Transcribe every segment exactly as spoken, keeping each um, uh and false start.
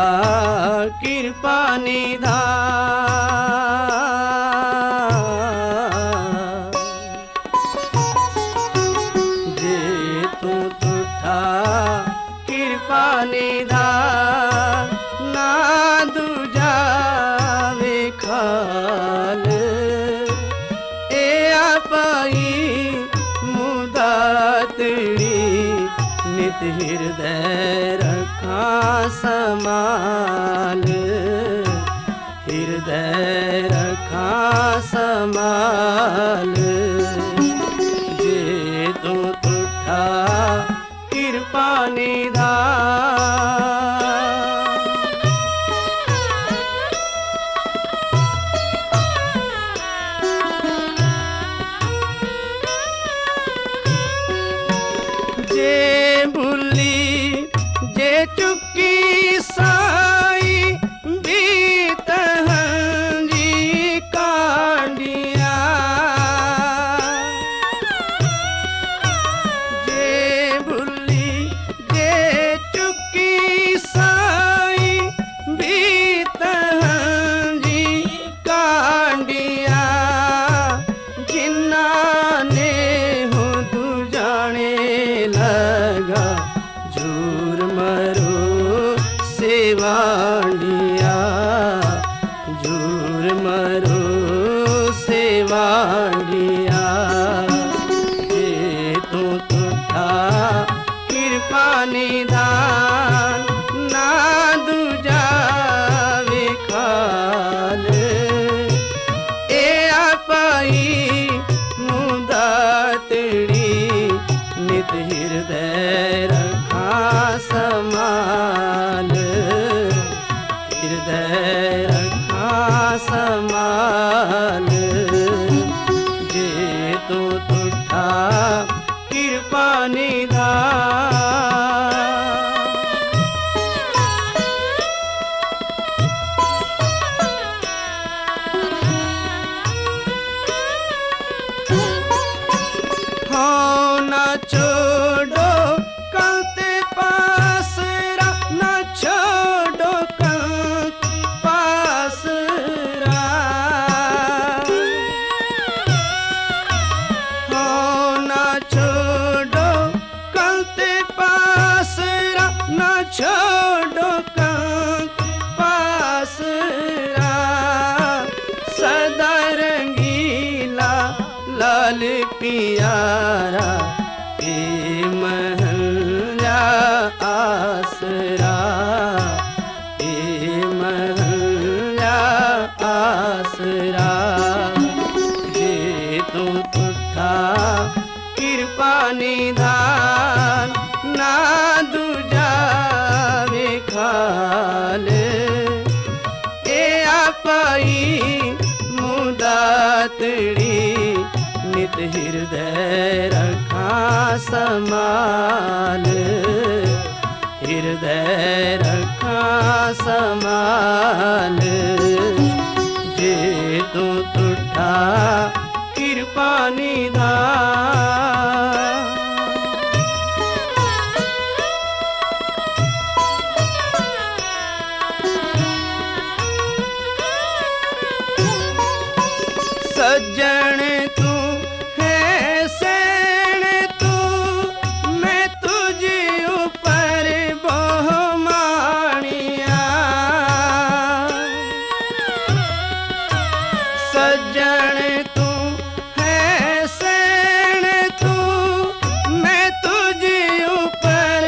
कृपा निधान। जे तू तुठा कृपा निधान ना दूजा विखाल ए आपई मुदातड़ी नित हृदय रखा समाल हृदय रखा समाल। जे तू तुठा कृपा निधान। जे भूली जे चुकी साई बीत हंजी कांडिया। जे भूली जे चुकी साई बीत हंजी कांडिया। जिन्ना ने हो तू जाने लगा झूर मरो सेवांडिया झूर मरो सेवांडिया। जे तू तुठा कृपा निधान ना दूजा विखाल ए आपई मुदातड़ी नित हृदय रखा समाल हृदय रखा समाल। जे तू तुठा कृपा निधान। हाँ न छोड़ो कलते पासरा न छोड़ो कलते पासरा। हाँ न छोड़ो कलते पासरा न छोड़ो कलते पासरा। सदा रंगीला लाल पियारा ए महंगा आसरा ए महंगा आसरा। जे तू तुठा कृपा निधान ना दूजा विखाल ए आपई मुदातड़ी नित हृदय रखा समाल हृदय रखा समाल। जे तू तुठा कृपा निधान। सज्जन तू है सैन तू मैं तुझे ऊपर बहुमानिया। सज्जन तू है सैन तू मैं तुझे ऊपर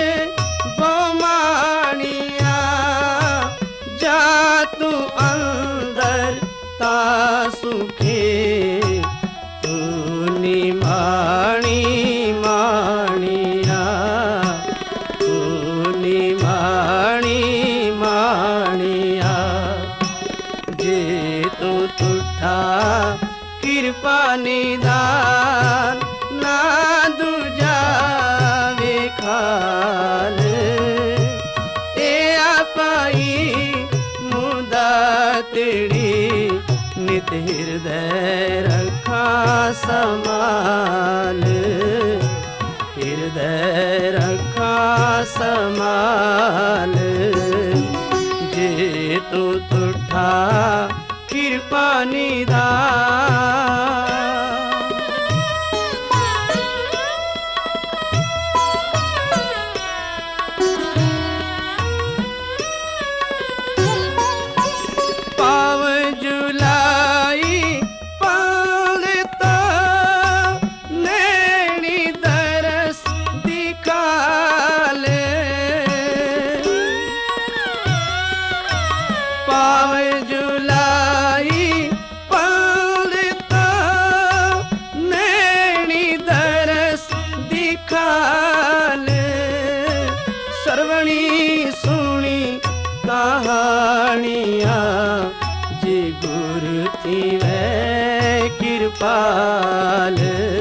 बहुमानिया। जा तू अंदर ता सुखे तू निमाणी माणिया तू निमाणी माणिया। जे तू तुठा कृपा निधान ना दूजा विखाल ए आपई मुदातड़ी नित हृदय रखा समाल हृदय रखा समाल। तू तुठा कृपा निधान। पाव जुलाई पालता नैनी दरस दिखाले। पाव जुलाई पालता नैनी दरस दिखाले। सरवणी सुनी कहानियाँ जी गुरु थी वै कृपाल।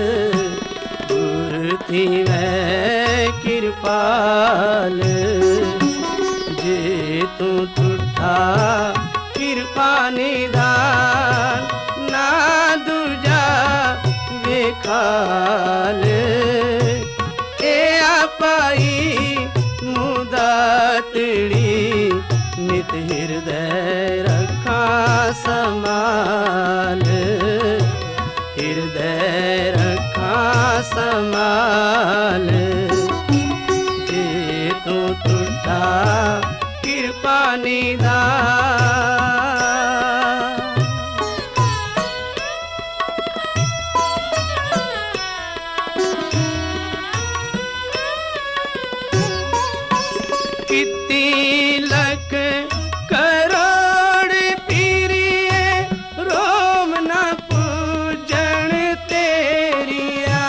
गुरु थी वै कृपाल। जे तू तुठा कृपा निधान ना दूजा वेखाल। ए आपाई मुदातड़ी नित हृदय रखा समाल। हृदय रखा समाल। जे तू तुठा कृपा निधान। कितनी लख करोड़ पीरिय रोम न पूजन तेरिया।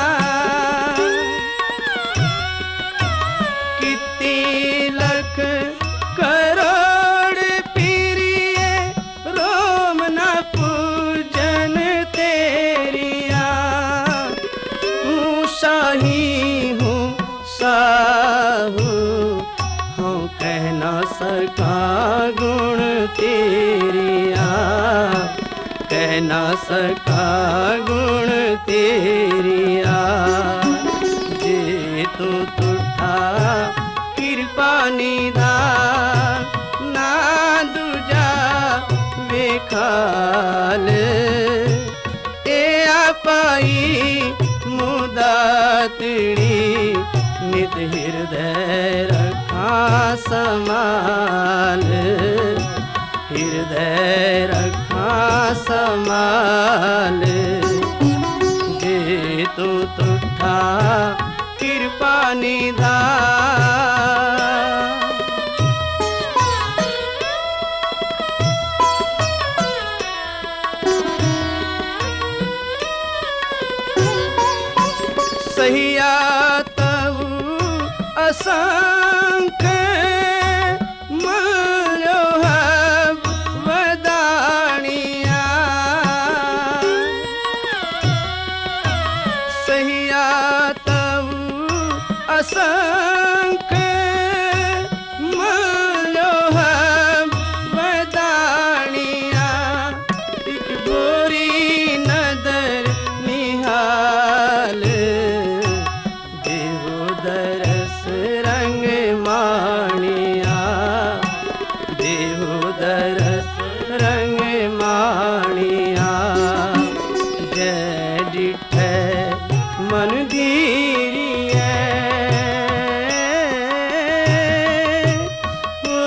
कितनी लख करोड़ पीरिय रोम न पूजन तेरिया। हूँ शाही हूँ साहू हूँ कह न सका गुण तेरिया। कह न सका गुण तेरिया। जे तू तुठा कृपा निधान ना दूजा वेखाल। ए आपाई मुदातड़ी नित हृदय रखा समाल। हृदय रखा समाल। जे तू तुठा कृपा निधान। सहिया तऊ असंख्य मल्यो हब वदानिया। सहिया तऊ असंख्य मल्यो हब वदानिया। एक गोरी नदर निहाल। देहो दरस रंग माणिया। देहो दरस रंग माणिया। जय डिठे मन धीरिए। ओ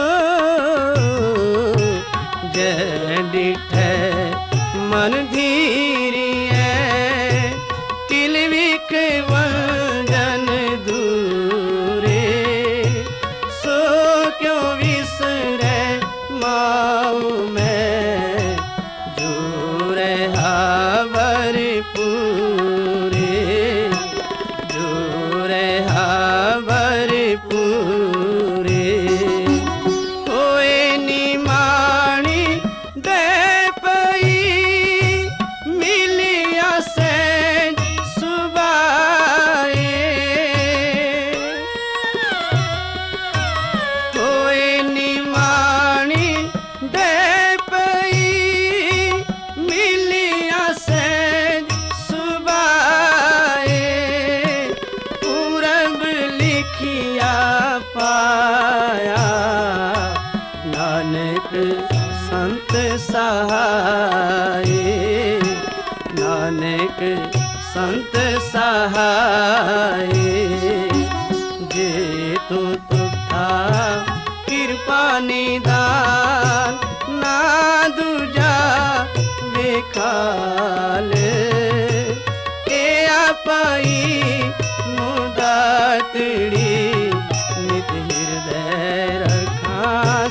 जय डिठे मन धीरिए। किलविक वंजन दूरे सो क्यों विसरे माऊ में। जो रहा वर पूरे। जो रहा वर पूरे। होए निमाणी दे पई मिलिया से सुबाए। होए निमाणी दे पई मिलिया से सुबाए। पूरब लिखिया पाया नानक नानक संत सहाय, नानक संत सहाय। जे तू तुठा किरपा निदान, ना दूजा वेखाल। ए आपई मुदातड़ी, नित हृदय रखा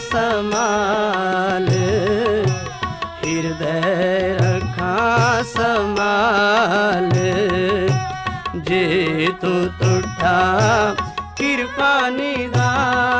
समाल, हृदय रखा समाल। जे तू तुठा किरपा निदान।